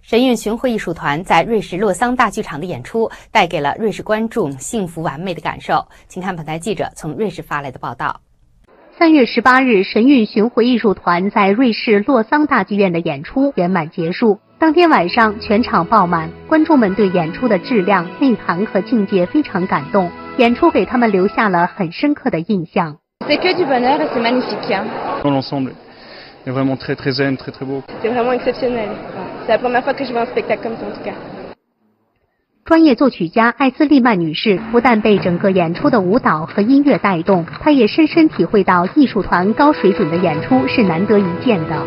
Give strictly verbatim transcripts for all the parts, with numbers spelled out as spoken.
神韵巡回艺术团在瑞士洛桑大剧场的演出，带给了瑞士观众幸福完美的感受。请看本台记者从瑞士发来的报道。 三月十八日，神韵巡回艺术团在瑞士洛桑大剧院的演出圆满结束。当天晚上，全场爆满，观众们对演出的质量、内涵和境界非常感动，演出给他们留下了很深刻的印象。 C'est que du bonheur et c'est magnifique. Dans l'ensemble, est vraiment très très zen, très très beau. C'est vraiment exceptionnel. C'est la première fois que je vois un spectacle comme ça en tout cas. 专业作曲家艾斯利曼女士不但被整个演出的舞蹈和音乐带动，她也深深体会到艺术团高水准的演出是难得一见的。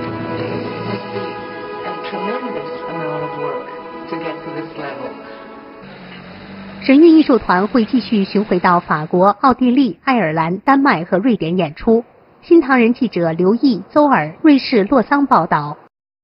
神韵艺术团会继续巡回到法国、奥地利、爱尔兰、丹麦和瑞典演出。新唐人记者刘毅、邹尔，瑞士洛桑报道。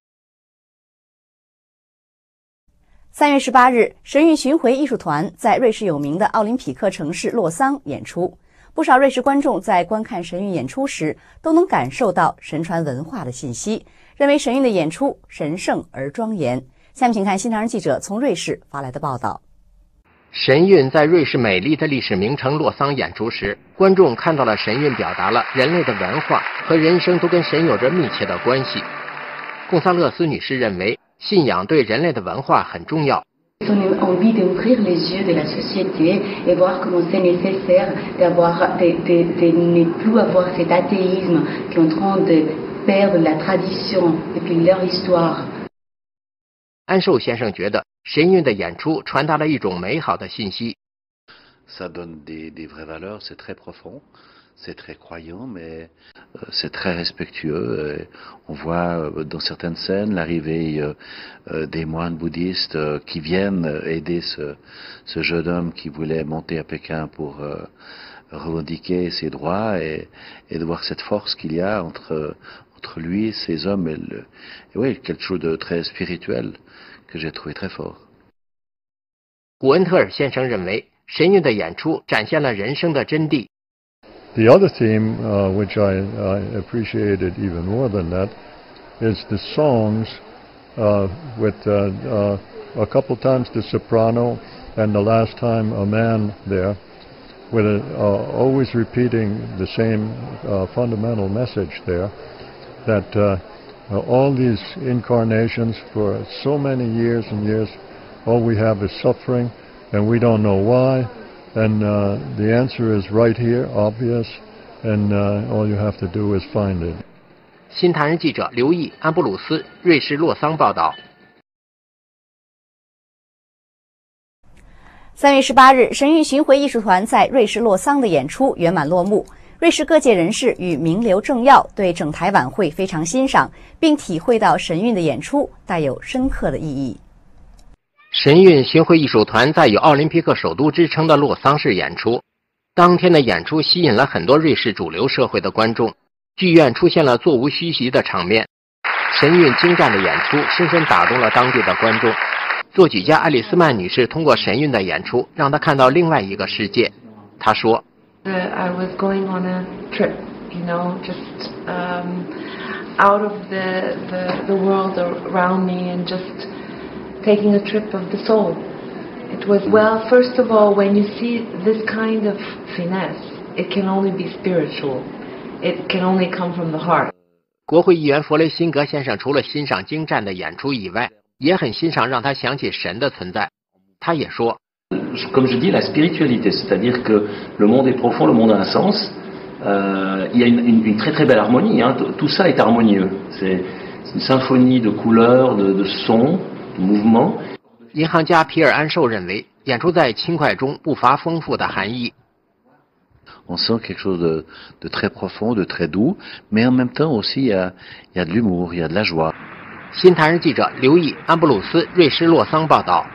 三月十八日，神韵巡回艺术团在瑞士有名的奥林匹克城市洛桑演出。不少瑞士观众在观看神韵演出时，都能感受到神传文化的信息，认为神韵的演出神圣而庄严。下面请看新唐人记者从瑞士发来的报道。 神韵在瑞士美丽的历史名城洛桑演出时，观众看到了神韵表达了人类的文化和人生都跟神有着密切的关系。贡萨勒斯女士认为，信仰对人类的文化很重要。 On a envie d'ouvrir les yeux de la société et voir comment c'est nécessaire d'avoir, de, de, de ne plus avoir cet athéisme qui est en train de perdre la tradition et puis leur histoire. 安寿先生觉得神韵的演出传达了一种美好的信息。 Ça donne des, des vraies valeurs, c'est très profond, c'est très croyant, mais euh, c'est très respectueux. Et on voit euh, dans certaines scènes l'arrivée euh, euh, des moines bouddhistes euh, qui viennent aider ce, ce jeune homme qui voulait monter à Pékin pour euh, revendiquer ses droits et, et de voir cette force qu'il y a entre, entre lui, ces hommes et, le, et oui, quelque chose de très spirituel que j'ai trouvé très fort. 古恩特尔先生认为，神韵的演出展现了人生的真谛。 The other theme, uh, which I, I appreciated even more than that, is the songs uh, with uh, uh, a couple times the soprano and the last time a man there, with a, uh, always repeating the same uh, fundamental message there, that uh, uh, all these incarnations for so many years and years, all we have is suffering, and we don't know why. And uh, the answer is right here, obvious, and uh, all you have to do is find it. 新唐人记者刘毅、安布鲁斯，瑞士洛桑报道。 三月十八日，神韵巡回艺术团在瑞士洛桑的演出圆满落幕。瑞士各界人士与名流政要对整台晚会非常欣赏，并体会到神韵的演出带有深刻的意义。 神韵巡回艺术团在有奥林匹克首都之称的洛桑市演出，当天的演出吸引了很多瑞士主流社会的观众，剧院出现了座无虚席的场面。神韵精湛的演出深深打动了当地的观众。作曲家爱丽丝曼女士通过神韵的演出，让她看到另外一个世界。她说 I was going on a trip, you know, just um, out of the, the, the world around me and just taking a trip of the soul. It was, well, first of all, when you see this kind of finesse, it can only be spiritual. It can only come from the heart. 国会议员弗雷辛格先生除了欣赏精湛的演出以外，也很欣赏让他想起神的存在。他也说 Comme je dis, la spiritualité, c'est-à-dire que le monde est profond, le monde a un sens. Euh, il y a une, une, une très très belle harmonie, hein. Tout ça est harmonieux. C'est une symphonie de couleurs, de, de sons, de mouvements. 银行家皮尔安寿认为，演出在轻快中不乏丰富的含义。 On sent quelque chose de, de très profond, de très doux, mais en même temps aussi il y a, il y a de l'humour, il y a de la joie. 新唐人记者刘毅、安布鲁斯，瑞士洛桑报道。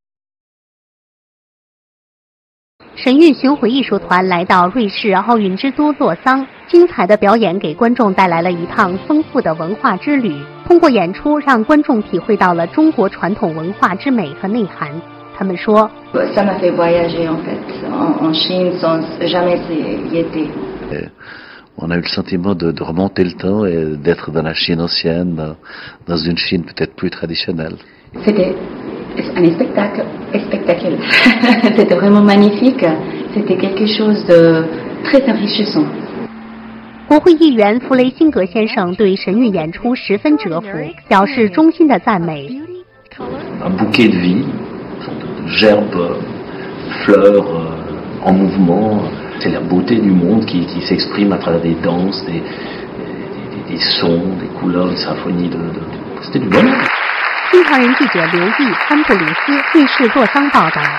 神韵巡回艺术团来到瑞士奥运之都洛桑，精彩的表演给观众带来了一趟丰富的文化之旅。通过演出，让观众体会到了中国传统文化之美和内涵。他们说 Ça m'a fait voyager en fait en, en Chine sans jamais y être. On a eu le sentiment de, de remonter le temps et d'être dans la Chine ancienne, dans, dans une Chine peut-être plus traditionnelle. C'était un spectacle, spectacle. C'était vraiment magnifique. C'était quelque chose de très enrichissant. 国会议员弗雷辛格先生对神韵演出十分折服，表示衷心的赞美。 Un bouquet de vie, de gerbes, fleurs euh, en mouvement. C'est la beauté du monde qui, qui s'exprime à travers des danses, des, des, des, des sons, des couleurs, des symphonies. De, de... C'était du bonheur. 新唐人记者刘毅、安布里斯，瑞士洛桑报道。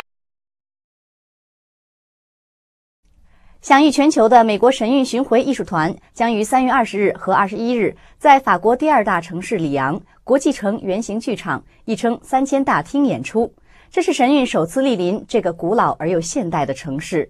享誉全球的美国神韵巡回艺术团将于三月二十日和二十一日在法国第二大城市里昂国际城圆形剧场，亦称三千大厅演出。这是神韵首次莅临这个古老而又现代的城市。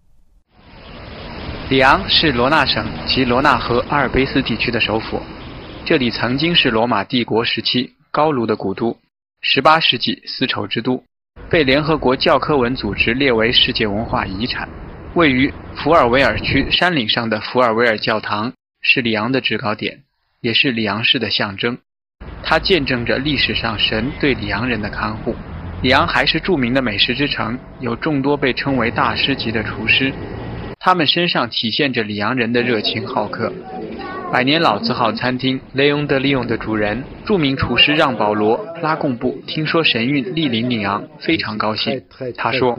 里昂是罗纳省及罗纳河阿尔卑斯地区的首府，这里曾经是罗马帝国时期高卢的古都，十八世纪丝绸之都，被联合国教科文组织列为世界文化遗产。位于福尔维尔区山岭上的福尔维尔教堂是里昂的制高点，也是里昂市的象征。它见证着历史上神对里昂人的看护。里昂还是著名的美食之城，有众多被称为大师级的厨师，他们身上体现着里昂人的热情好客。百年老字号餐厅 Léon de Lyon 的主人，著名厨师让保罗·拉贡布听说神韵莅临里昂，非常高兴。他说：“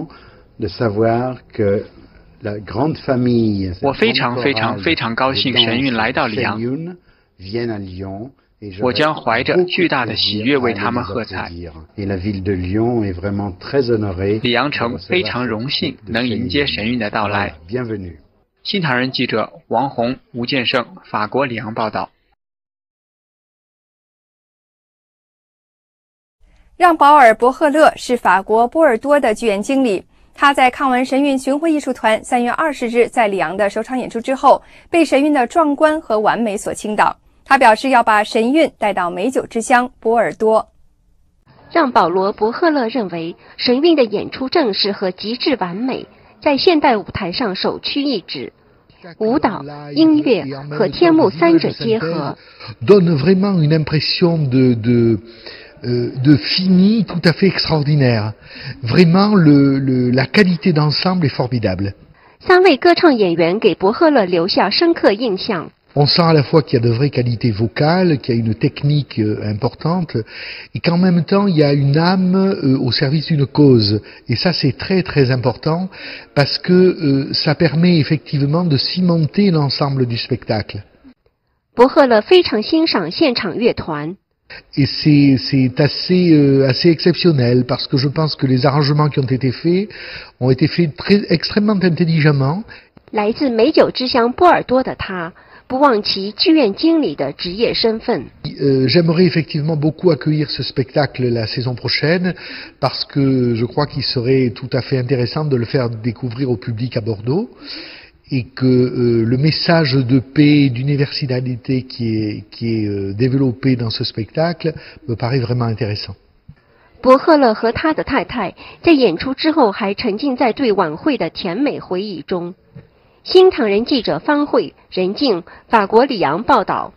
我非常非常非常高兴神韵来到里昂，我将怀着巨大的喜悦为他们喝彩。里昂城非常荣幸能迎接神韵的到来。”新唐人记者王红、吴建胜，法国里昂报道。 让保尔·伯赫勒是法国波尔多的剧院经理。他在看完神韵巡回艺术团三月二十日在里昂的首场演出之后，被神韵的壮观和完美所倾倒。他表示要把神韵带到美酒之乡波尔多。 让保罗·伯赫勒认为，神韵的演出正式和极致完美，在现代舞台上首屈一指。舞蹈、音乐和天幕三者结合 donne vraiment une impression de de euh, de fini tout à fait extraordinaire. Vraiment le le la qualité d'ensemble est formidable. 三位歌唱演员给伯赫勒留下深刻印象。 On sent à la fois qu'il y a de vraies qualités vocales, qu'il y a une technique euh, importante, et qu'en même temps il y a une âme euh, au service d'une cause. Et ça c'est très très important parce que euh, ça permet effectivement de cimenter l'ensemble du spectacle. 伯赫勒非常欣赏现场乐团。 Et c'est c'est assez euh, assez exceptionnel parce que je pense que les arrangements qui ont été faits ont été faits très extrêmement intelligemment. 来自美酒之乡波尔多的他。不忘其剧院经理的职业身份。 Euh, j'aimerais effectivement beaucoup accueillir ce spectacle la saison prochaine parce que je crois qu'il serait tout à fait intéressant de le faire découvrir au public à Bordeaux et que euh, le message de paix et d'universalité qui est, qui est euh, développé dans ce spectacle me paraît vraiment intéressant. 伯赫勒和他的太太在演出之后还沉浸在对晚会的甜美回忆中。新唐人记者方慧、任静，法国里昂报道。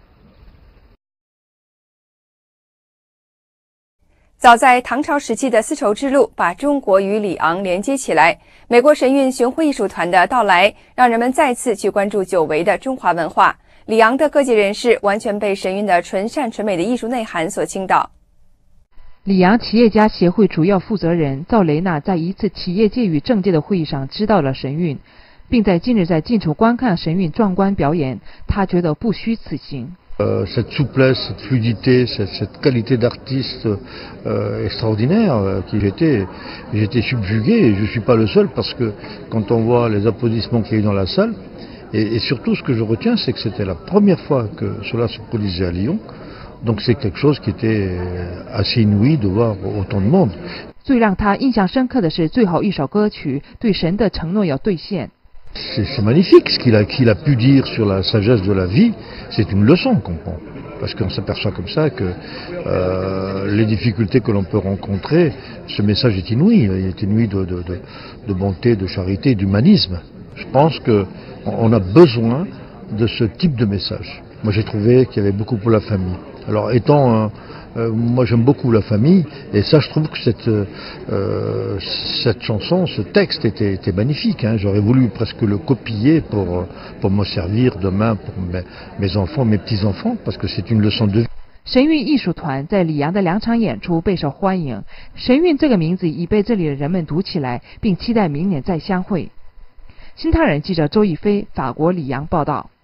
早在唐朝时期的丝绸之路把中国与里昂连接起来，美国神韵巡回艺术团的到来，让人们再次去关注久违的中华文化。里昂的各界人士完全被神韵的纯善纯美的艺术内涵所倾倒。 里昂企业家协会主要负责人赵雷娜在一次企业界与政界的会议上知道了神韵。并在近日在进处观看神韵壮观表演，他觉得不虚此行。 Euh, cette souplesse, cette fluidité, cette, cette qualité d'artiste euh, extraordinaire euh, qui j'étais, j'étais subjugué et je suis pas le seul parce que quand on voit les applaudissements qu'il y a eu dans la salle, et, et surtout ce que je retiens, c'est que c'était la première fois que cela se produisait à Lyon, donc c'est quelque chose qui était assez inouï de voir autant de monde. 最让他印象深刻的是最后一首歌曲，对神的承诺要兑现。 C'est, c'est magnifique ce qu'il a, qu'il a pu dire sur la sagesse de la vie. C'est une leçon qu'on prend. Parce qu'on s'aperçoit comme ça que euh, les difficultés que l'on peut rencontrer, ce message est inouï. Il est inouï de, de, de, de bonté, de charité, d'humanisme. Je pense qu'on a besoin de ce type de message. Moi j'ai trouvé qu'il y avait beaucoup pour la famille. Alors étant un, Euh, moi, j'aime beaucoup la famille, et ça, je trouve que cette, euh, cette chanson, ce texte était, était magnifique. Hein. J'aurais voulu presque le copier pour, pour me servir demain pour mes, mes enfants, mes petits-enfants, parce que c'est une leçon de vie. 神韵艺术团在里昂的两场演出备受欢迎，神韵这个名字已被这里的人们读起来，并期待明年再相会。新唐人记者周一飞，法国里昂报道。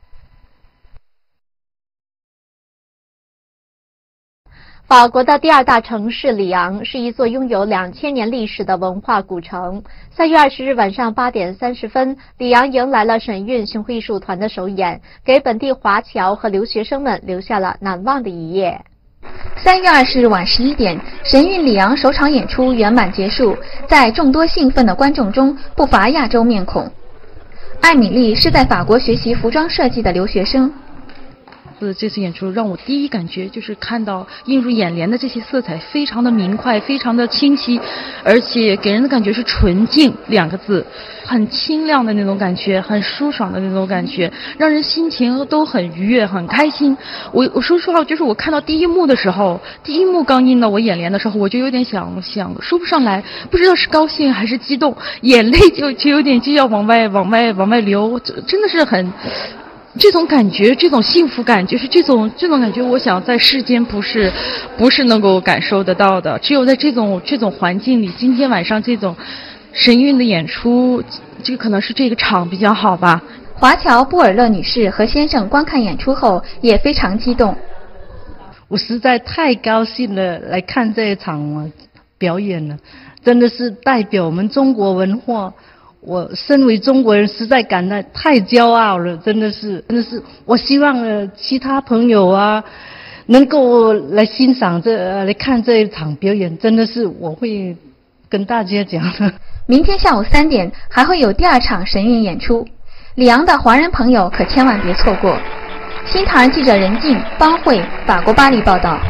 法国的第二大城市里昂是一座拥有两千年历史的文化古城。三月二十日晚上八点三十分，里昂迎来了神韵巡回艺术团的首演，给本地华侨和留学生们留下了难忘的一夜。 三月二十日晚十一点，神韵里昂首场演出圆满结束，在众多兴奋的观众中不乏亚洲面孔。艾米丽是在法国学习服装设计的留学生。 呃，这次演出让我第一感觉就是看到映入眼帘的这些色彩非常的明快，非常的清晰，而且给人的感觉是纯净两个字，很清亮的那种感觉，很舒爽的那种感觉，让人心情都很愉悦，很开心。我我说实话，就是我看到第一幕的时候，第一幕刚映到我眼帘的时候，我就有点想想说不上来，不知道是高兴还是激动，眼泪就就有点就要往外往外往外流，真的是很。这种感觉，这种幸福感，就是这种这种感觉，我想在世间不是不是能够感受得到的，只有在这种这种环境里，今天晚上这种神韵的演出，这个可能是这个场比较好吧。 华侨布尔勒女士和先生观看演出后也非常激动。 我实在太高兴了，来看这一场表演了，真的是代表我们中国文化。我身为中国人，实在感到太骄傲了，真的是，真的是。我希望呃其他朋友啊，能够来欣赏这、呃、来看这一场表演，真的是我会跟大家讲的。 明天下午三点还会有第二场神韵演出，里昂的华人朋友可千万别错过。新唐人记者任静、邦慧，法国巴黎报道。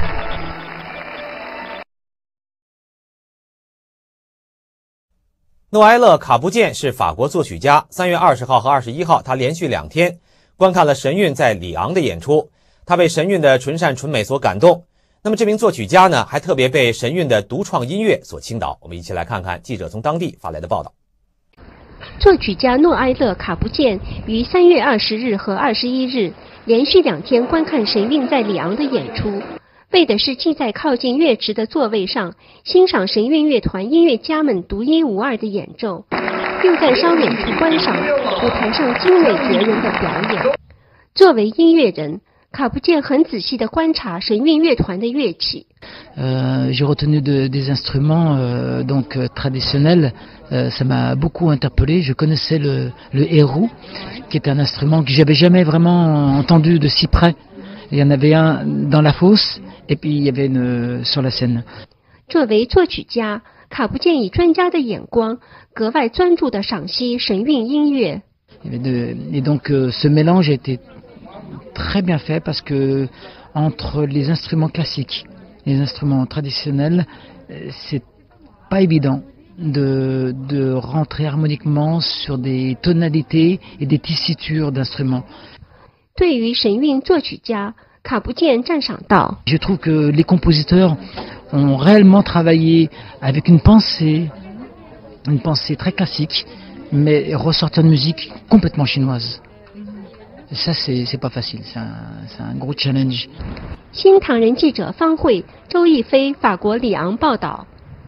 诺埃勒·卡布建是法国作曲家。三月二十号和二十一号，他连续两天观看了神韵在里昂的演出，他被神韵的纯善纯美所感动。那么这名作曲家呢，还特别被神韵的独创音乐所倾倒。我们一起来看看记者从当地发来的报道。 作曲家诺埃勒·卡布建于三月二十日和二十一日连续两天观看神韵在里昂的演出，为的是既在靠近乐池的座位上欣赏神韵乐团音乐家们独一无二的演奏，又在稍远处观赏舞台上精美绝人的表演。作为音乐人，卡布建很仔细地观察神韵乐团的乐器。 Euh, j'ai retenu de, des instruments euh, donc euh, traditionnels. Euh, ça m'a beaucoup interpellé. Je connaissais le, le hérou, qui est un instrument que j'avais jamais vraiment entendu de si près. Il y en avait un dans la fosse, et puis il y avait une sur la scène. 作为作曲家，卡布建以专家的眼光，格外专注地赏析神韵音乐。 De, et donc euh, ce mélange a été très bien fait parce que entre les instruments classiques et les instruments traditionnels, c'est pas évident de, de rentrer harmoniquement sur des tonalités et des tessitures d'instruments. 对于神韵作曲家，卡布建赞赏道 Je trouve que les compositeurs ont réellement travaillé avec une pensée, une pensée très classique, mais ressortir de musique complètement chinoise. Ça, c'est, c'est pas facile, c'est un, c'est un gros challenge. 新唐人记者方慧、周一飞，法国里昂报道。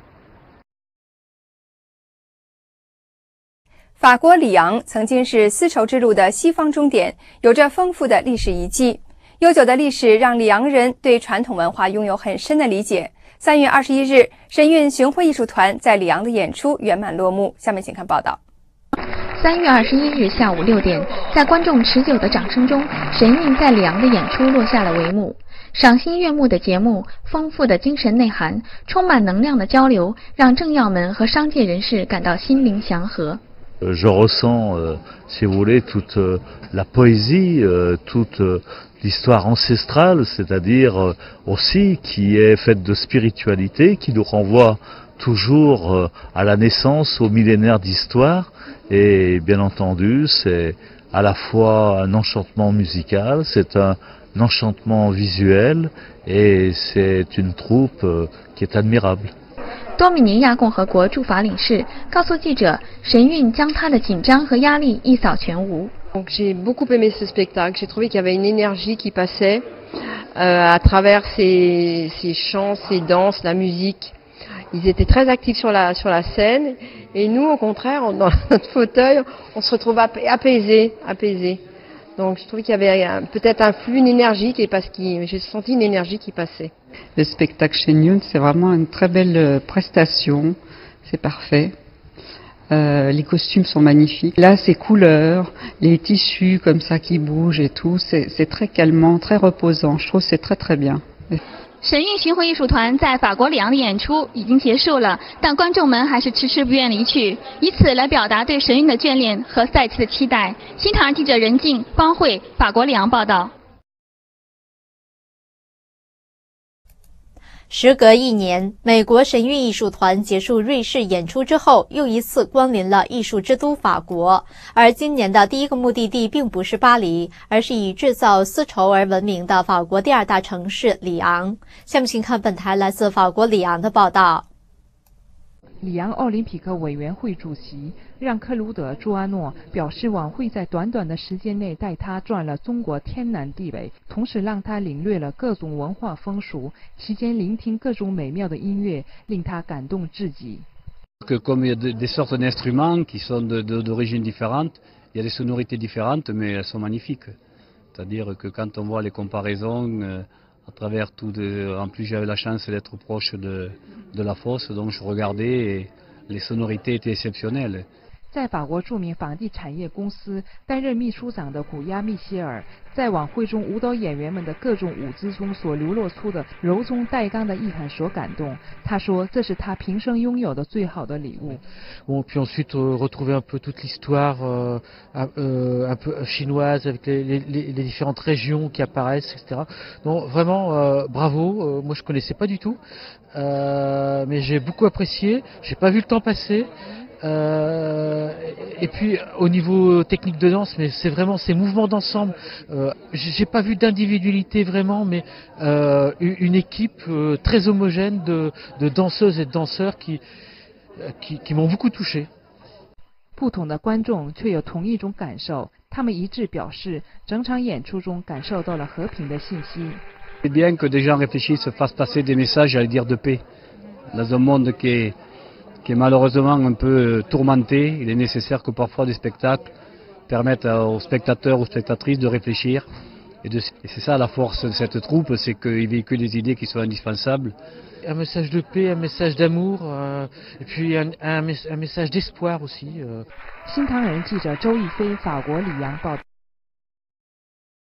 法国里昂曾经是丝绸之路的西方终点，有着丰富的历史遗迹。悠久的历史让里昂人对传统文化拥有很深的理解。三月二十一日，神韵巡回艺术团在里昂的演出圆满落幕。下面请看报道。 三月二十一日下午六点，在观众持久的掌声中，神韵在里昂的演出落下了帷幕。赏心悦目的节目，丰富的精神内涵，充满能量的交流，让政要们和商界人士感到心灵祥和。 Je ressens, euh, si vous voulez, toute euh, la poésie, euh, toute euh, l'histoire ancestrale, c'est-à-dire euh, aussi qui est faite de spiritualité, qui nous renvoie toujours euh, à la naissance, au millénaire d'histoire. Et bien entendu, c'est à la fois un enchantement musical, c'est un, enchantement visuel et c'est une troupe qui est admirable. 多米尼亚共和国驻法领事告诉记者，神韵将他的紧张和压力一扫全无。 Donc j'ai beaucoup aimé ce spectacle. J'ai trouvé qu'il y avait une énergie qui passait euh, à travers ces, ces chants, ces danses, la musique. Ils étaient très actifs sur la sur la scène et nous, au contraire, dans notre fauteuil, on se retrouve apaisés, apaisés. Donc je trouvais qu'il y avait peut-être un flux, une énergie qui est parce que j'ai senti une énergie qui passait. Le spectacle Shenyun, c'est vraiment une très belle prestation, c'est parfait. Euh, les costumes sont magnifiques. Là, ces couleurs, les tissus comme ça qui bougent et tout, c'est très calmant, très reposant. Je trouve que c'est très très bien. 神韵巡回艺术团在法国里昂的演出已经结束了，但观众们还是迟迟不愿离去，以此来表达对神韵的眷恋和赛期的期待。新唐人记者任静、方慧，法国里昂报道。 时隔一年，美国神韵艺术团结束瑞士演出之后，又一次光临了艺术之都法国。而今年的第一个目的地并不是巴黎，而是以制造丝绸而闻名的法国第二大城市里昂。下面请看本台来自法国里昂的报道。 里昂奥林匹克委员会主席让·克鲁德·朱阿诺表示，晚会在短短的时间内带他转了中国天南地北，同时让他领略了各种文化风俗，期间聆听各种美妙的音乐，令他感动至极。 Que comme il y a des, des sortes d'instruments qui sont d'origine différente, il y a des sonorités différentes, mais elles sont magnifiques. C'est-à-dire que quand on voit les comparaisons euh, à travers tout, de, en plus j'avais la chance d'être proche de, de la fosse, donc je regardais et les sonorités étaient exceptionnelles. 在法国著名房地产业公司担任秘书长的古亚密歇尔，在晚会中舞蹈演员们的各种舞姿中所流露出的柔中带刚的意涵所感动。他说，这是他平生拥有的最好的礼物。 Bon, puis ensuite euh, retrouver un peu toute l'histoire euh, euh, un peu chinoise avec les, les, les différentes régions qui apparaissent, et cetera. Donc vraiment euh, bravo. Euh, moi je connaissais pas du tout, euh, mais j'ai beaucoup apprécié. J'ai pas vu le temps passer. Euh, et puis au niveau technique de danse, mais c'est vraiment ces mouvements d'ensemble. Euh, j'ai pas vu d'individualité vraiment, mais euh, une équipe euh, très homogène de, de danseuses et de danseurs qui qui, qui m'ont beaucoup touché. 不同的观众却有同一种感受，他们一致表示，整场演出中感受到了和平的信息。 C'est bien que des gens réfléchissent, fassent passer des messages, j'allais dire, de paix. Dans un monde qui est qui est malheureusement un peu tourmenté, il est nécessaire que parfois des spectacles permettent aux spectateurs, aux spectatrices de réfléchir. Et, de, et c'est ça la force de cette troupe, c'est qu'ils véhiculent des idées qui sont indispensables. Un message de paix, un message d'amour, euh, et puis un, un, un message d'espoir aussi. Euh. 新唐人记者周一飞，法国里昂报道。